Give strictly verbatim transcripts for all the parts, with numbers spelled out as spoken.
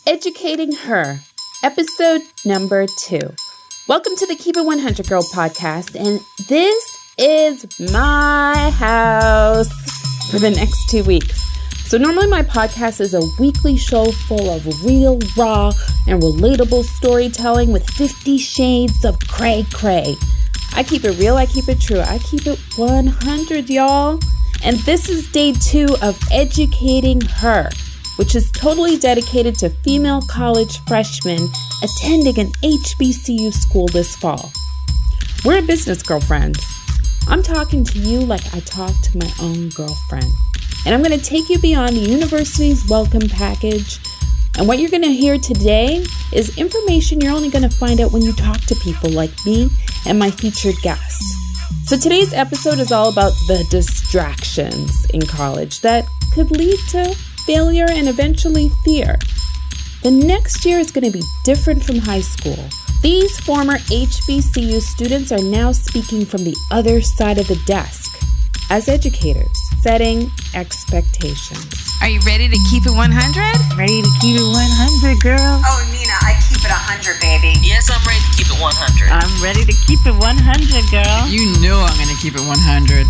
Educating Her, episode number two. Welcome to the Keep It one hundred Girl podcast, and this is my house for the next two weeks. So normally my podcast is a weekly show full of real, raw, and relatable storytelling with fifty shades of cray cray. I keep it real, I keep it true, I keep it one hundred, y'all. And this is day two of Educating Her, which is totally dedicated to female college freshmen attending an H B C U school this fall. We're business girlfriends. I'm talking to you like I talk to my own girlfriend. And I'm going to take you beyond the university's welcome package. And what you're going to hear today is information you're only going to find out when you talk to people like me and my featured guests. So today's episode is all about the distractions in college that could lead to failure and eventually fear. The next year is going to be different from high school. These former H B C U students are now speaking from the other side of the desk as educators, setting expectations. Are you ready to keep it one hundred? Ready to keep it one hundred, girl. Oh, Nina, I keep it one hundred, baby. Yes, I'm ready to keep it one hundred. I'm ready to keep it one hundred, girl. You know I'm going to keep it one hundred.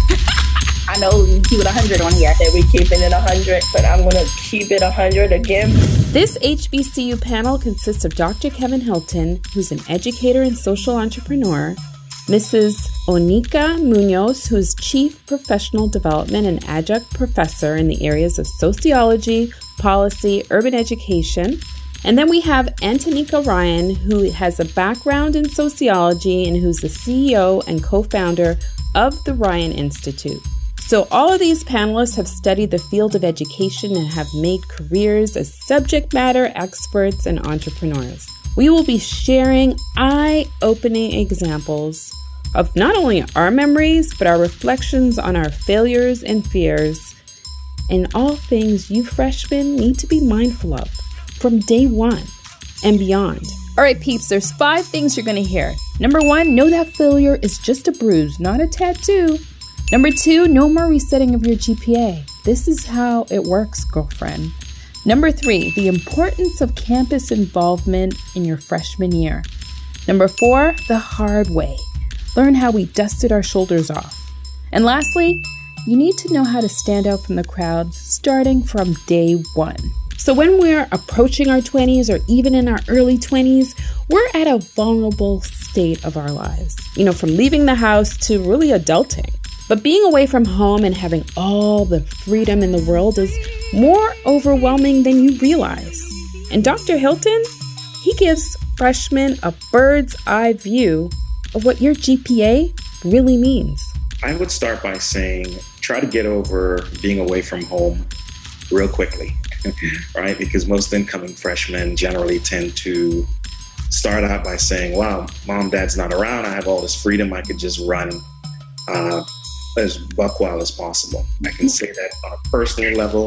I know we keep it one hundred on here. I said we keeping it one hundred, but I'm going to keep it one hundred again. This H B C U panel consists of Doctor Kevin Hilton, who's an educator and social entrepreneur, Missus Onika Munoz, who's Chief Professional Development and Adjunct Professor in the areas of sociology, policy, urban education. And then we have Antonika Ryan, who has a background in sociology and who's the C E O and co-founder of the Ryan Institute. So all of these panelists have studied the field of education and have made careers as subject matter experts and entrepreneurs. We will be sharing eye-opening examples of not only our memories, but our reflections on our failures and fears, and all things you freshmen need to be mindful of from day one and beyond. All right, peeps, there's five things you're going to hear. Number one, know that failure is just a bruise, not a tattoo. Number two, no more resetting of your G P A. This is how it works, girlfriend. Number three, the importance of campus involvement in your freshman year. Number four, the hard way. Learn how we dusted our shoulders off. And lastly, you need to know how to stand out from the crowd starting from day one. So when we're approaching our twenties or even in our early twenties, we're at a vulnerable state of our lives. You know, from leaving the house to really adulting. But being away from home and having all the freedom in the world is more overwhelming than you realize. And Doctor Hilton, he gives freshmen a bird's eye view of what your G P A really means. I would start by saying, try to get over being away from home real quickly, right? Because most incoming freshmen generally tend to start out by saying, wow, mom, dad's not around. I have all this freedom. I could just run uh, as buck wild as possible. I can say that on a personal level.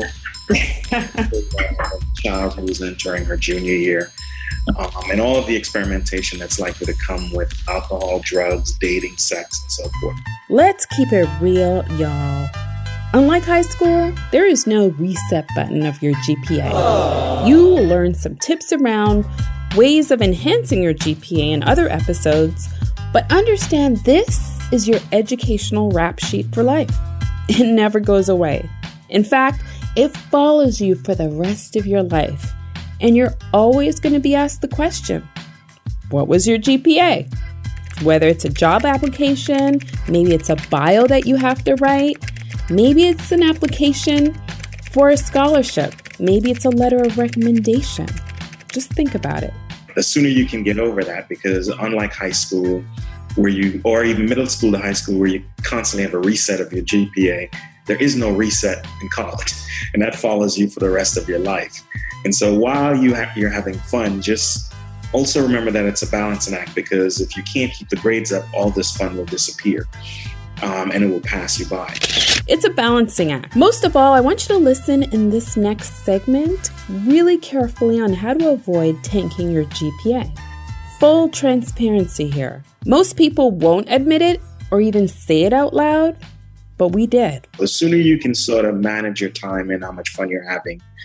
A child who is entering her junior year. Um, and all of the experimentation that's likely to come with alcohol, drugs, dating, sex, and so forth. Let's keep it real, y'all. Unlike high school, there is no reset button of your G P A. Aww. You will learn some tips around ways of enhancing your G P A in other episodes, but understand this is your educational rap sheet for life. It never goes away. In fact, it follows you for the rest of your life. And you're always going to be asked the question, what was your G P A? Whether it's a job application, maybe it's a bio that you have to write, maybe it's an application for a scholarship, maybe it's a letter of recommendation. Just think about it. The sooner you can get over that, because unlike high school, where you, or even middle school to high school, where you constantly have a reset of your G P A, there is no reset in college, and that follows you for the rest of your life. And so while you ha- you're having fun, just also remember that it's a balancing act, because if you can't keep the grades up, all this fun will disappear, um, and it will pass you by. It's a balancing act. Most of all, I want you to listen in this next segment really carefully on how to avoid tanking your G P A. Full transparency here. Most people won't admit it or even say it out loud, but we did. The sooner you can sort of manage your time and how much fun you're having,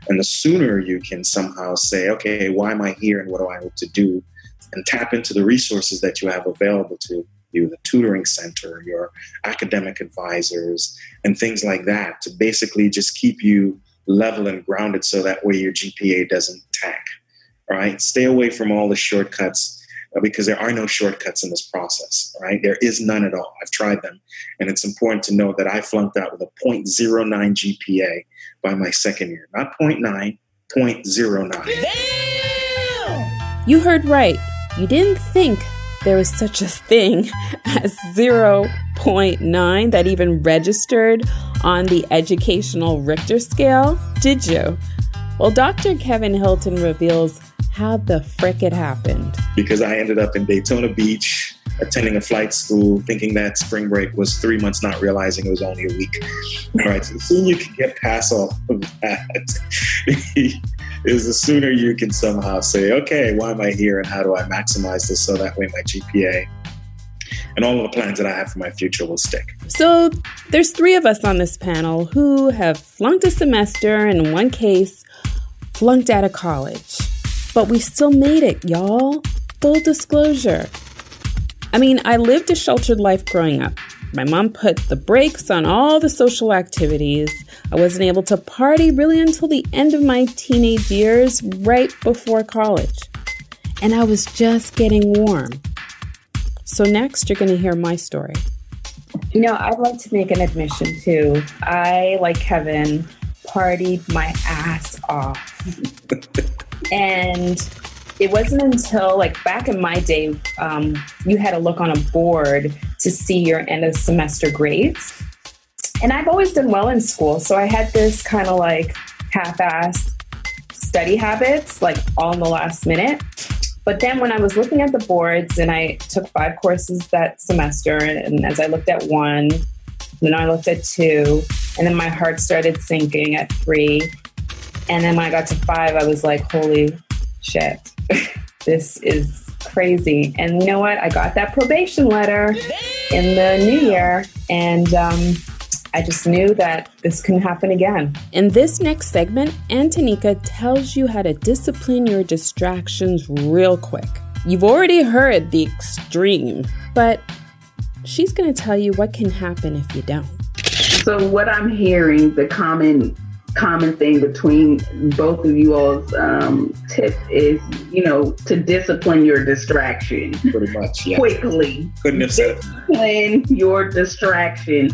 And the sooner you can somehow say, okay, why am I here and what do I hope to do? And tap into the resources that you have available to you, the tutoring center, your academic advisors, and things like that, to basically just keep you level and grounded so that way your G P A doesn't tank, right? Stay away from all the shortcuts uh, because there are no shortcuts in this process, right? There is none at all. I've tried them. And it's important to know that I flunked out with a zero point zero nine G P A by my second year. Not zero point nine, zero point zero nine. Damn! You heard right. You didn't think there was such a thing as zero point nine that even registered on the educational Richter scale, did you? Well, Doctor Kevin Hilton reveals how the frick it happened. Because I ended up in Daytona Beach, attending a flight school, thinking that spring break was three months, not realizing it was only a week. All right, so the sooner you can get past all of that is the sooner you can somehow say, okay, why am I here and how do I maximize this so that way my G P A and all of the plans that I have for my future will stick. So there's three of us on this panel who have flunked a semester and in one case, flunked out of college. But we still made it, y'all. Full disclosure. I mean, I lived a sheltered life growing up. My mom put the brakes on all the social activities. I wasn't able to party really until the end of my teenage years, right before college. And I was just getting warm. So next, you're going to hear my story. You know, I'd like to make an admission too. I, like Kevin, partied my ass off. And it wasn't until, like, back in my day, um, you had to look on a board to see your end of semester grades. And I've always done well in school. So I had this kind of like half-assed study habits, like all in the last minute. But then when I was looking at the boards, and I took five courses that semester, and as I looked at one, then I looked at two, and then my heart started sinking at three. And then when I got to five, I was like, holy shit, this is crazy. And you know what? I got that probation letter in the new year, and um, I just knew that this couldn't happen again. In this next segment, Antonika tells you how to discipline your distractions real quick. You've already heard the extreme, but she's going to tell you what can happen if you don't. So what I'm hearing, the common common thing between both of you all's um, tip is, you know, to discipline your distraction. Pretty much, yeah. Quickly. Couldn't have said it. Discipline your distraction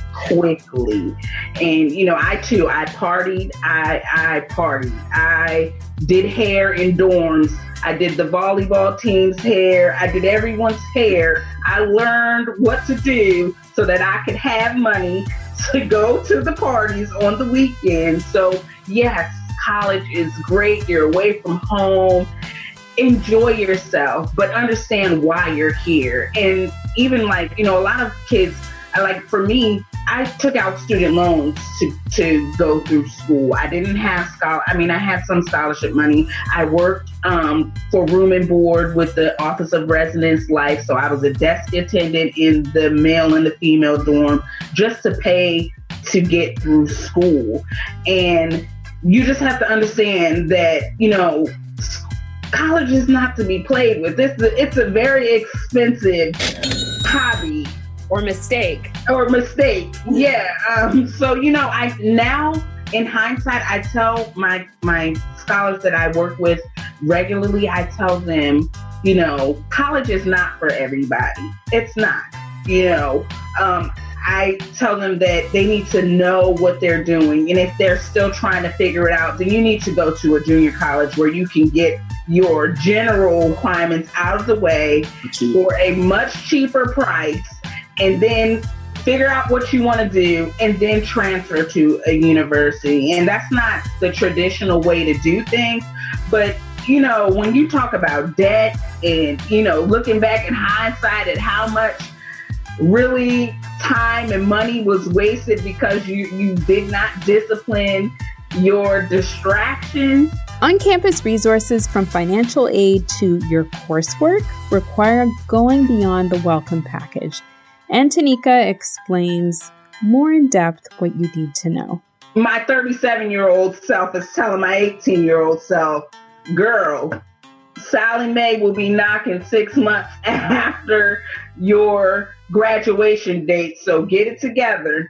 quickly. And, you know, I too, I partied, I, I partied. I did hair in dorms. I did the volleyball team's hair. I did everyone's hair. I learned what to do so that I could have money to go to the parties on the weekend. So yes, college is great. You're away from home. Enjoy yourself, but understand why you're here. And even like, you know, a lot of kids, like for me, I took out student loans to, to go through school. I didn't have scholar. I mean, I had some scholarship money. I worked um, for room and board with the Office of Residence Life. So I was a desk attendant in the male and the female dorm just to pay to get through school. And you just have to understand that, you know, college is not to be played with. This it's a very expensive hobby. Or mistake. Or mistake, yeah. Um, so, you know, I now, in hindsight, I tell my my scholars that I work with regularly, I tell them, you know, college is not for everybody. It's not, you know. Um, I tell them that they need to know what they're doing. And if they're still trying to figure it out, then you need to go to a junior college where you can get your general requirements out of the way for a much cheaper price. And then figure out what you want to do and then transfer to a university. And that's not the traditional way to do things. But, you know, when you talk about debt and, you know, looking back in hindsight at how much really time and money was wasted because you, you did not discipline your distractions. On-campus resources from financial aid to your coursework require going beyond the welcome package. Antonika explains more in depth what you need to know. my thirty-seven-year-old self is telling my eighteen-year-old self, girl, Sallie Mae will be knocking six months after your graduation date. So get it together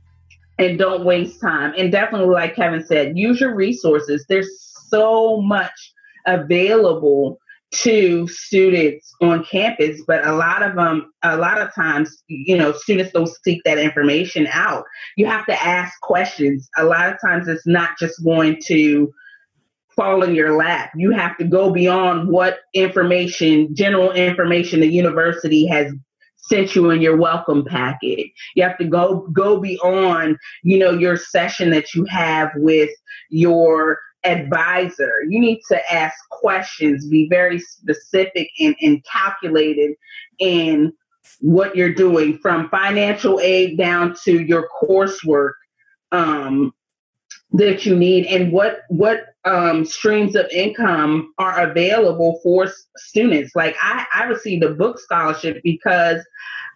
and don't waste time. And definitely, like Kevin said, use your resources. There's so much available to students on campus, but a lot of them, a lot of times, you know, students don't seek that information out. You have to ask questions. A lot of times it's not just going to fall in your lap. You have to go beyond what information, general information the university has sent you in your welcome packet. You have to go, go beyond, you know, your session that you have with your advisor. You need to ask questions, be very specific and, and calculated in what you're doing, from financial aid down to your coursework um, that you need, and what what um, streams of income are available for s- students. Like I, I received a book scholarship because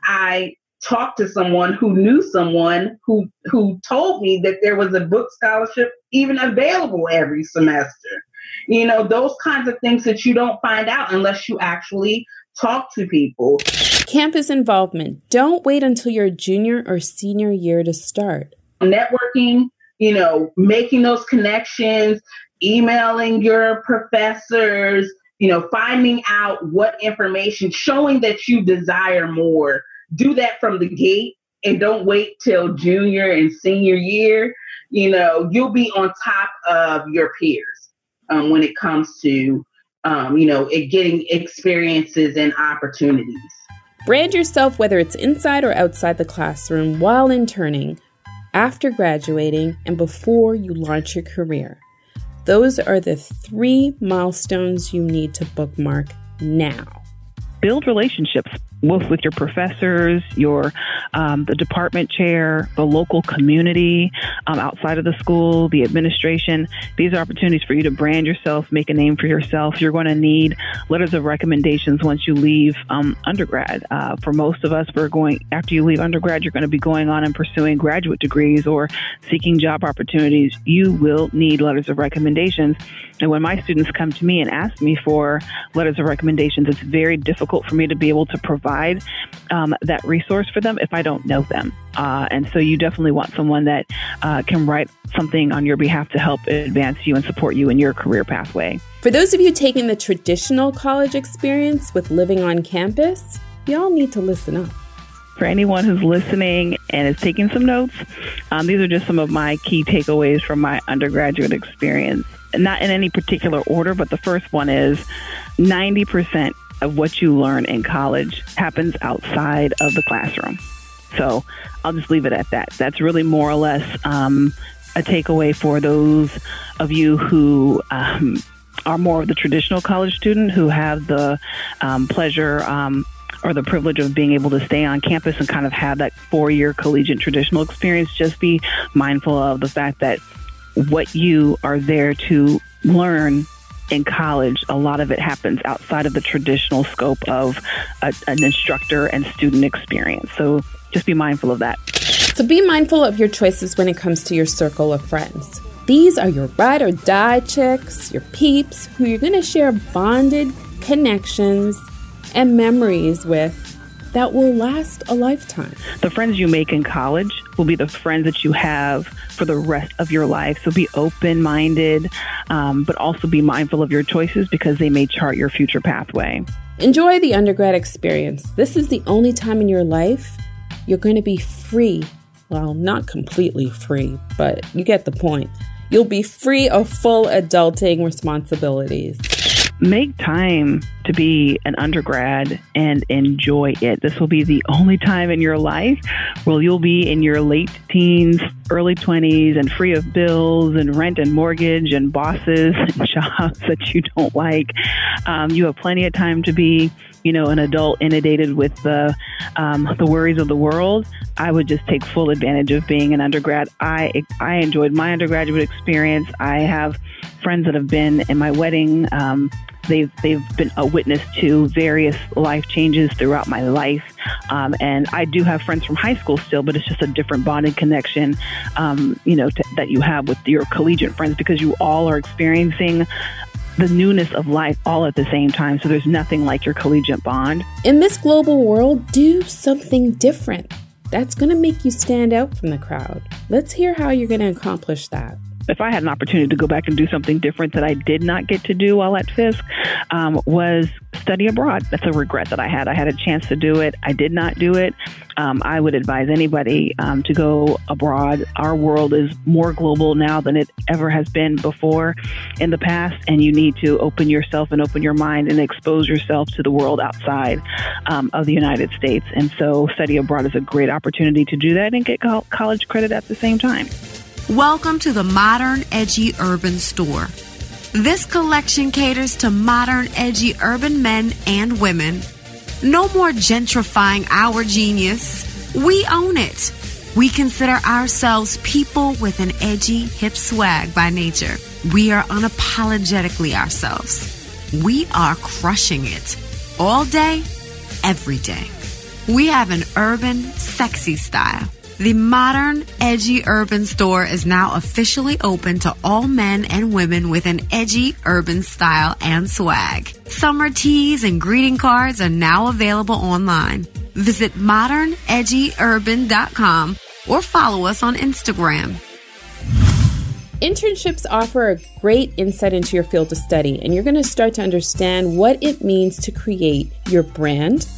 I talked to someone who knew someone who who told me that there was a book scholarship even available every semester. You know, those kinds of things that you don't find out unless you actually talk to people. Campus involvement. Don't wait until your junior or senior year to start. Networking, you know, making those connections, emailing your professors, you know, finding out what information, showing that you desire more. Do that from the gate and don't wait till junior and senior year. You know, you'll be on top of your peers um, when it comes to, um, you know, it getting experiences and opportunities. Brand yourself, whether it's inside or outside the classroom, while interning, after graduating, and before you launch your career. Those are the three milestones you need to bookmark now. Build relationships, both with your professors, your um, the department chair, the local community, um, outside of the school, the administration. These are opportunities for you to brand yourself, make a name for yourself. You're going to need letters of recommendations once you leave um, undergrad. Uh, for most of us, we're going after you leave undergrad, you're going to be going on and pursuing graduate degrees or seeking job opportunities. You will need letters of recommendations. And when my students come to me and ask me for letters of recommendations, it's very difficult for me to be able to provide um, that resource for them if I don't know them. Uh, and so you definitely want someone that uh, can write something on your behalf to help advance you and support you in your career pathway. For those of you taking the traditional college experience with living on campus, y'all need to listen up. For anyone who's listening and is taking some notes, um, these are just some of my key takeaways from my undergraduate experience. Not in any particular order, but the first one is ninety percent of what you learn in college happens outside of the classroom. So I'll just leave it at that. That's really more or less um, a takeaway for those of you who um, are more of the traditional college student who have the um, pleasure um, or the privilege of being able to stay on campus and kind of have that four-year collegiate traditional experience. Just be mindful of the fact that what you are there to learn in college, a lot of it happens outside of the traditional scope of a, an instructor and student experience. So just be mindful of that. So be mindful of your choices when it comes to your circle of friends. These are your ride or die chicks, your peeps, who you're going to share bonded connections and memories with that will last a lifetime. The friends you make in college will be the friends that you have for the rest of your life. So be open-minded, um, but also be mindful of your choices because they may chart your future pathway. Enjoy the undergrad experience. This is the only time in your life you're going to be free. Well, not completely free, but you get the point. You'll be free of full adulting responsibilities. Make time to be an undergrad and enjoy it. This will be the only time in your life where you'll be in your late teens, early twenties, and free of bills and rent and mortgage and bosses and jobs that you don't like. Um, you have plenty of time to be, you know, an adult inundated with the um, the worries of the world. I would just take full advantage of being an undergrad. I I enjoyed my undergraduate experience. I have friends that have been in my wedding. Um, They've they've been a witness to various life changes throughout my life. Um, and I do have friends from high school still, but it's just a different bonding connection, um, you know, t- that you have with your collegiate friends, because you all are experiencing the newness of life all at the same time. So there's nothing like your collegiate bond. In this global world, do something different. That's going to make you stand out from the crowd. Let's hear how you're going to accomplish that. If I had an opportunity to go back and do something different that I did not get to do while at Fisk, um, was study abroad. That's a regret that I had. I had a chance to do it. I did not do it. Um, I would advise anybody um, to go abroad. Our world is more global now than it ever has been before in the past, and you need to open yourself and open your mind and expose yourself to the world outside um, of the United States. And so study abroad is a great opportunity to do that and get co- college credit at the same time. Welcome to the Modern Edgy Urban Store. This collection caters to modern, edgy urban men and women. No more gentrifying our genius. We own it. We consider ourselves people with an edgy, hip swag by nature. We are unapologetically ourselves. We are crushing it. All day, every day. We have an urban, sexy style. The Modern Edgy Urban Store is now officially open to all men and women with an edgy urban style and swag. Summer tees and greeting cards are now available online. Visit modern edgy urban dot com or follow us on Instagram. Internships offer a great insight into your field of study, and you're going to start to understand what it means to create your brand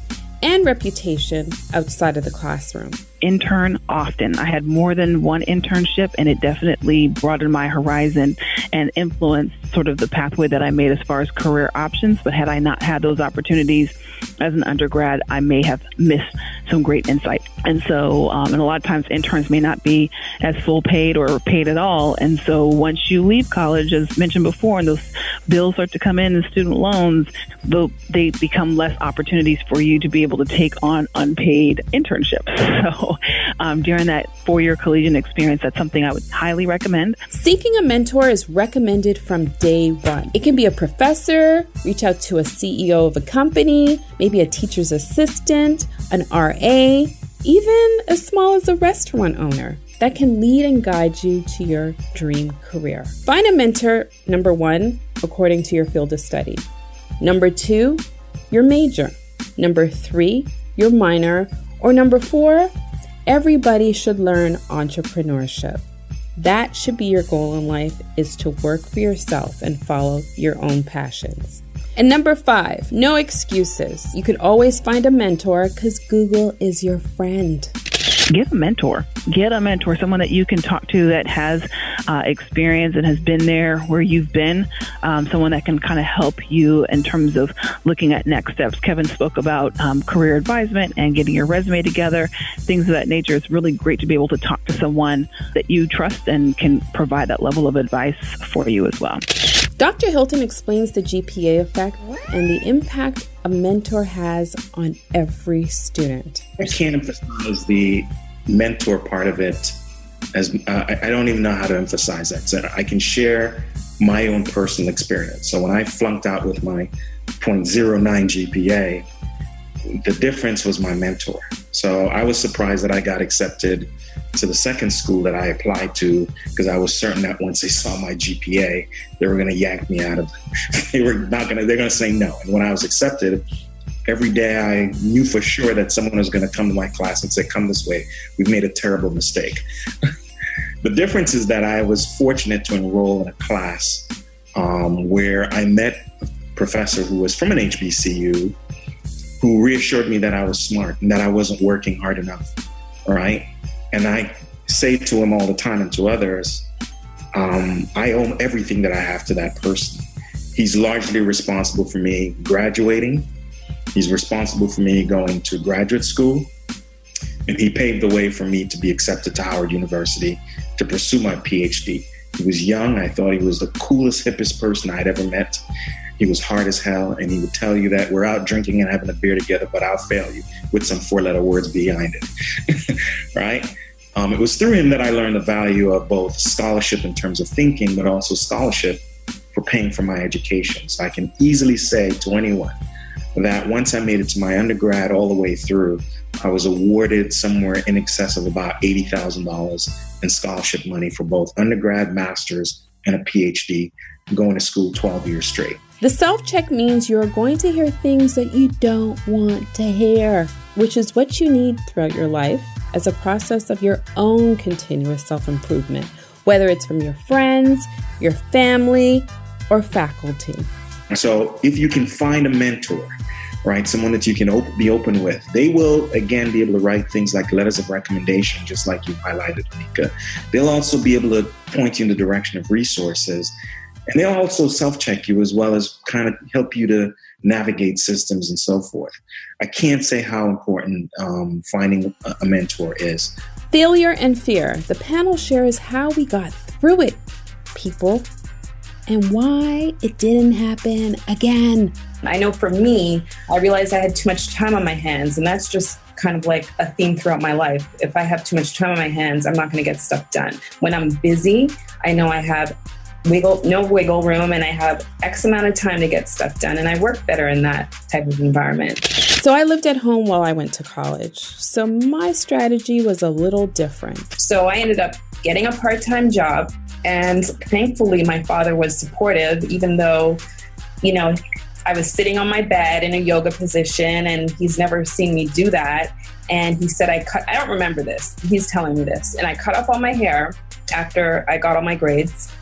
and reputation outside of the classroom. Intern often. I had more than one internship, and it definitely broadened my horizon and influenced sort of the pathway that I made as far as career options. But had I not had those opportunities as an undergrad, I may have missed some great insight. And so, um, and a lot of times interns may not be as full paid or paid at all. And so once you leave college, as mentioned before, and those bills start to come in and student loans, though they become less opportunities for you to be able to take on unpaid internships. So um, during that four-year collegiate experience, that's something I would highly recommend. Seeking a mentor is recommended from day one. It can be a professor, reach out to a C E O of a company, maybe a teacher's assistant, an R A, even as small as a restaurant owner that can lead and guide you to your dream career. Find a mentor, number one, according to your field of study. Number two, your major. Number three, your minor. Or number four, everybody should learn entrepreneurship. That should be your goal in life, is to work for yourself and follow your own passions. And number five, no excuses. You can always find a mentor because Google is your friend. Get a mentor. Get a mentor, someone that you can talk to that has uh, experience and has been there where you've been, um, someone that can kind of help you in terms of looking at next steps. Kevin spoke about um, career advisement and getting your resume together, things of that nature. It's really great to be able to talk to someone that you trust and can provide that level of advice for you as well. Doctor Hilton explains the G P A effect and the impact a mentor has on every student. I can't emphasize the mentor part of it as uh, I don't even know how to emphasize that. So I can share my own personal experience. So when I flunked out with my point oh nine G P A, the difference was my mentor. So I was surprised that I got accepted to the second school that I applied to, because I was certain that once they saw my G P A, they were going to yank me out of they were not going to they're going to say no. And when I was accepted, every day I knew for sure that someone was going to come to my class and say, come this way, we've made a terrible mistake. The difference is that I was fortunate to enroll in a class um, where I met a professor who was from an H B C U, who reassured me that I was smart and that I wasn't working hard enough, right? And I say to him all the time and to others, um, I owe everything that I have to that person. He's largely responsible for me graduating. He's responsible for me going to graduate school. And he paved the way for me to be accepted to Howard University to pursue my P H D. He was young. I thought he was the coolest, hippest person I'd ever met. He was hard as hell, and he would tell you that we're out drinking and having a beer together, but I'll fail you, with some four-letter words behind it, right? Um, it was through him that I learned the value of both scholarship in terms of thinking, but also scholarship for paying for my education. So I can easily say to anyone that once I made it to my undergrad all the way through, I was awarded somewhere in excess of about eighty thousand dollars in scholarship money for both undergrad, master's, and a P H D, going to school twelve years straight. The self-check means you're going to hear things that you don't want to hear, which is what you need throughout your life as a process of your own continuous self-improvement, whether it's from your friends, your family, or faculty. So if you can find a mentor, right, someone that you can op- be open with, they will, again, be able to write things like letters of recommendation, just like you highlighted, Onika. They'll also be able to point you in the direction of resources. And they'll also self-check you as well as kind of help you to navigate systems and so forth. I can't say how important um, finding a, a mentor is. Failure and fear. The panel shares how we got through it, people, and why it didn't happen again. I know for me, I realized I had too much time on my hands, and that's just kind of like a theme throughout my life. If I have too much time on my hands, I'm not going to get stuff done. When I'm busy, I know I have wiggle, no wiggle room, and I have X amount of time to get stuff done, and I work better in that type of environment. So I lived at home while I went to college. So my strategy was a little different. So I ended up getting a part-time job, and thankfully my father was supportive, even though, you know, I was sitting on my bed in a yoga position, and he's never seen me do that. And he said, I cut, I don't remember this. He's telling me this. And I cut off all my hair after I got all my grades.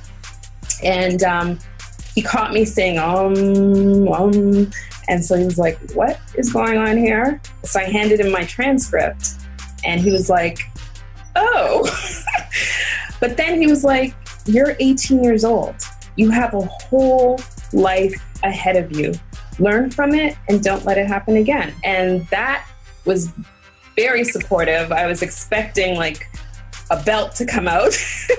And um, he caught me saying, um, um, and so he was like, what is going on here? So I handed him my transcript, and he was like, oh. But then he was like, you're eighteen years old. You have a whole life ahead of you. Learn from it and don't let it happen again. And that was very supportive. I was expecting like a belt to come out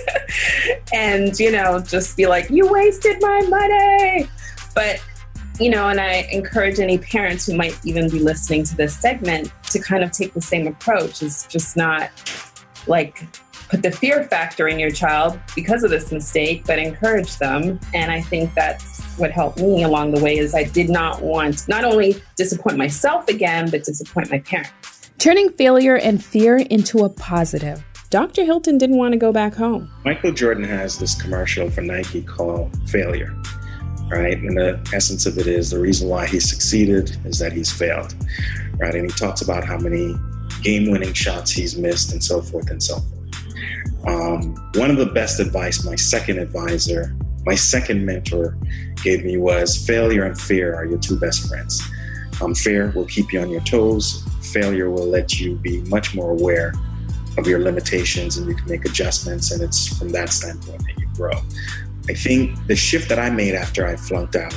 and, you know, just be like, you wasted my money. But, you know, and I encourage any parents who might even be listening to this segment to kind of take the same approach. It's just not like put the fear factor in your child because of this mistake, but encourage them. And I think that's what helped me along the way is I did not want not only disappoint myself again, but disappoint my parents. Turning failure and fear into a positive. Doctor Hilton didn't want to go back home. Michael Jordan has this commercial for Nike called Failure, right? And the essence of it is the reason why he succeeded is that he's failed, right? And he talks about how many game-winning shots he's missed and so forth and so forth. Um, one of the best advice my second advisor, my second mentor gave me was failure and fear are your two best friends. Um, fear will keep you on your toes. Failure will let you be much more aware of your limitations and you can make adjustments. And it's from that standpoint that you grow. I think the shift that I made after I flunked out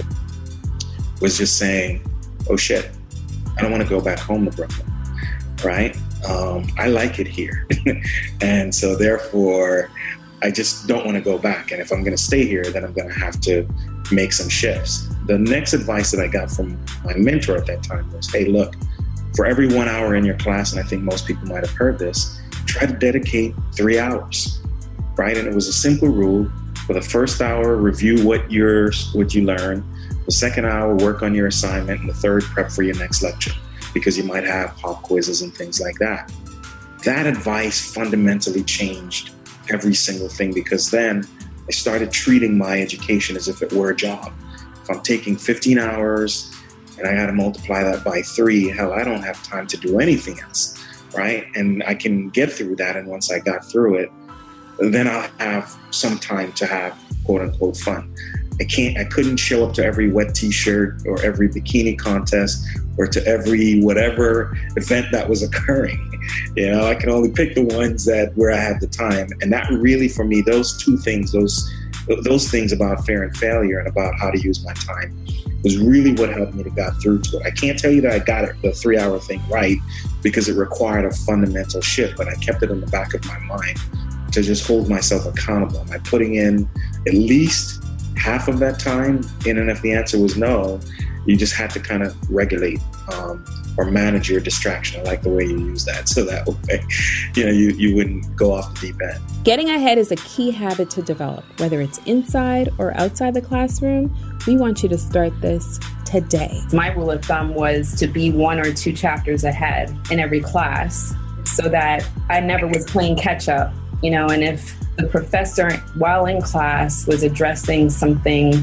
was just saying, oh shit, I don't want to go back home to Brooklyn, right? Um, I like it here. And so therefore, I just don't want to go back. And if I'm going to stay here, then I'm going to have to make some shifts. The next advice that I got from my mentor at that time was, hey, look, for every one hour in your class, and I think most people might have heard this, try to dedicate three hours, right? And it was a simple rule. For the first hour, review what you're, what you learned. The second hour, work on your assignment. And the third, prep for your next lecture, because you might have pop quizzes and things like that. That advice fundamentally changed every single thing, because then I started treating my education as if it were a job. If I'm taking fifteen hours and I got to multiply that by three, hell, I don't have time to do anything else, right? And I can get through that. And once I got through it, then I'll have some time to have quote unquote fun. I can't, I couldn't show up to every wet t-shirt or every bikini contest or to every whatever event that was occurring. You know, I can only pick the ones that where I had the time. And that really, for me, those two things, those those things about fear and failure and about how to use my time was really what helped me to get through to it. I can't tell you that I got it, the three hour thing right, because it required a fundamental shift, but I kept it in the back of my mind to just hold myself accountable. Am I putting in at least half of that time? And then if the answer was no, You just had to kind of regulate um, or manage your distraction. I like the way you use that. So that way, you know, you, you wouldn't go off the deep end. Getting ahead is a key habit to develop, whether it's inside or outside the classroom. We want you to start this today. My rule of thumb was to be one or two chapters ahead in every class so that I never was playing catch up, you know, and if the professor while in class was addressing something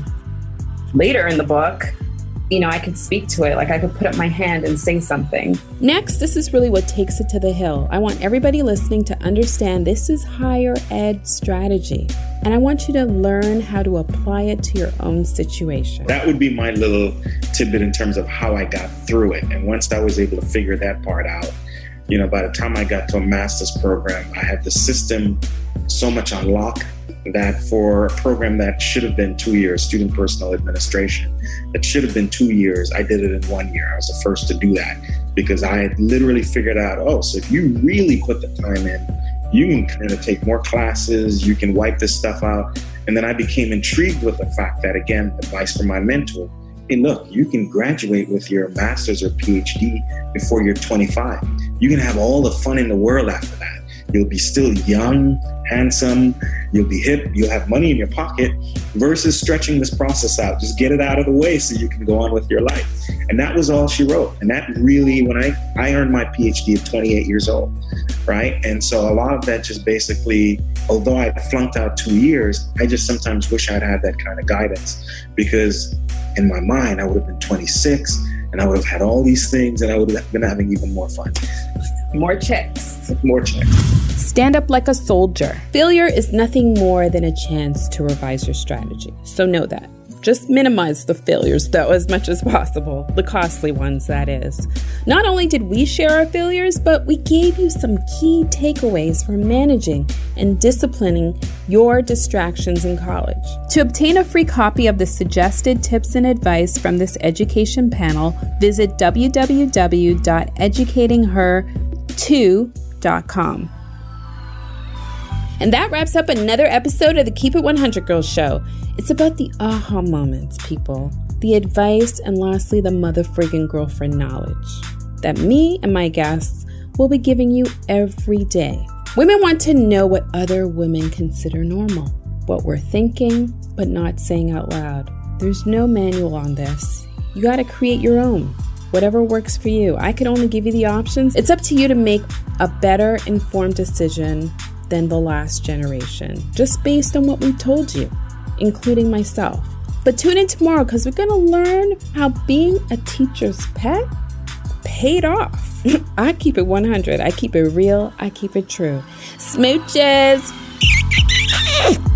later in the book, you know, I could speak to it. Like I could put up my hand and say something. Next, this is really what takes it to the hill. I want everybody listening to understand this is higher ed strategy. And I want you to learn how to apply it to your own situation. That would be my little tidbit in terms of how I got through it. And once I was able to figure that part out, you know, by the time I got to a master's program, I had the system so much on lock that for a program that should have been two years, student personnel administration, that should have been two years, I did it in one year. I was the first to do that because I had literally figured out, oh, so if you really put the time in, you can kind of take more classes, you can wipe this stuff out. And then I became intrigued with the fact that, again, advice from my mentor, hey, look, you can graduate with your master's or P H D before you're twenty-five. You can have all the fun in the world after that. You'll be still young, handsome, you'll be hip, you'll have money in your pocket versus stretching this process out. Just get it out of the way so you can go on with your life. And that was all she wrote. And that really, when I, I earned my P H D at twenty-eight years old, right? And so a lot of that just basically, although I flunked out two years, I just sometimes wish I'd had that kind of guidance because in my mind, I would have been twenty-six and I would have had all these things and I would have been having even more fun. More checks. More checks. Stand up like a soldier. Failure is nothing more than a chance to revise your strategy. So know that. Just minimize the failures, though, as much as possible. The costly ones, that is. Not only did we share our failures, but we gave you some key takeaways for managing and disciplining your distractions in college. To obtain a free copy of the suggested tips and advice from this education panel, visit w w w dot educating her two dot com. And that wraps up another episode of the Keep It one hundred Girls Show. It's about the aha moments, people. The advice, and lastly, the mother friggin' girlfriend knowledge that me and my guests will be giving you every day. Women want to know what other women consider normal, what we're thinking, but not saying out loud. There's no manual on this. You gotta create your own. Whatever works for you. I can only give you the options. It's up to you to make a better informed decision than the last generation, just based on what we told you, including myself. But tune in tomorrow because we're going to learn how being a teacher's pet paid off. I keep it one hundred. I keep it real. I keep it true. Smooches.